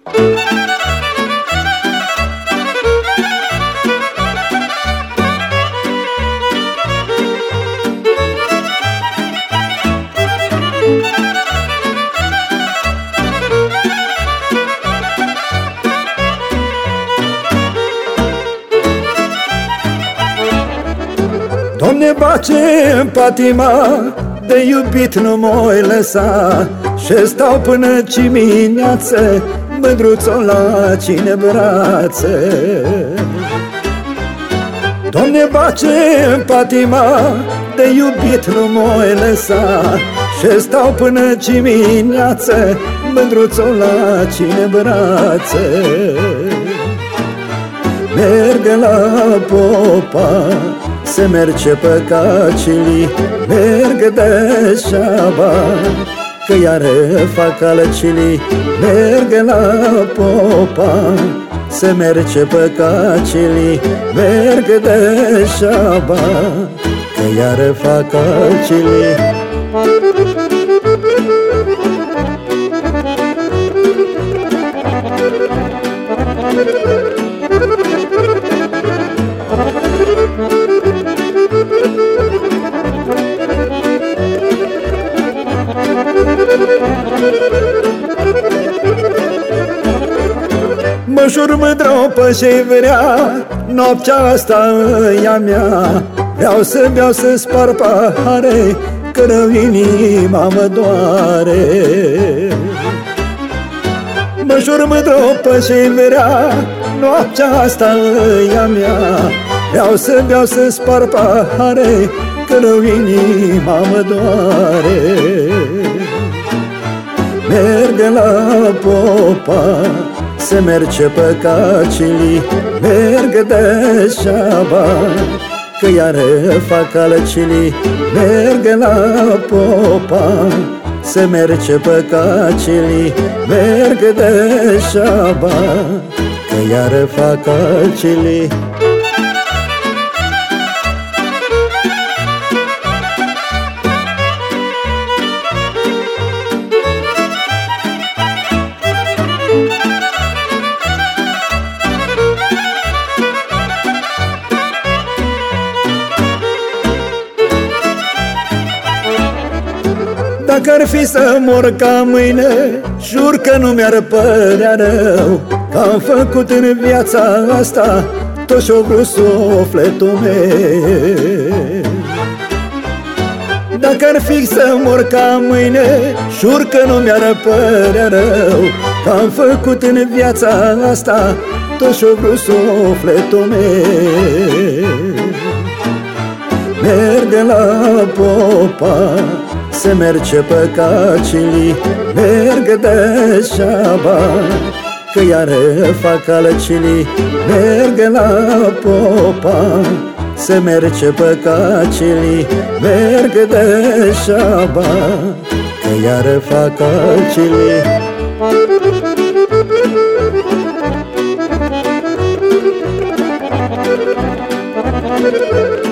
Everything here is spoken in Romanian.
Doamne, bace-n patima, de iubit nu m-oi lăsa, și stau până dimineață, mândruț-o la cine brațe. Doamne, bace-n patima, de iubit nu m-oi lăsa, și stau până dimineață, mândruț-o la cine brațe. Merg la popa, se merge pe cacili, merg deșaba, că iară fac alăcili. Merg la popa, se merge pe cacili, merg deșaba, că iară fac alăcili. Mă jur mândră pe ce vrea, noaptea asta e a mea. Vreau să beau, să spar pahare, că rău inima mă doare. Mă jur mândră pe ce vrea, noaptea asta e a mea. Vreau să beau, să spar pahare, că rău inima mă doare. Merg la popa, se merge pe cacili, merg deșaba, că iară fac alăcili. Merg la popa, se merge pe cacili, merg deșaba, că iară fac alăcili. Dacă ar fi să mor ca mâine, jur că nu mi-ar părea rău, că am făcut în viața asta tot ce-o vrut sufletul meu. Dacă ar fi să mor ca mâine, jur că nu mi-ar părea rău, că am făcut în viața asta tot ce-o vrut sufletul meu. Merg la popa, se merge pe cacili, merg deșaba, că iară fac alăcili. Merg la popa, se merge pe cacili, merg deșaba, că iară fac alăcili.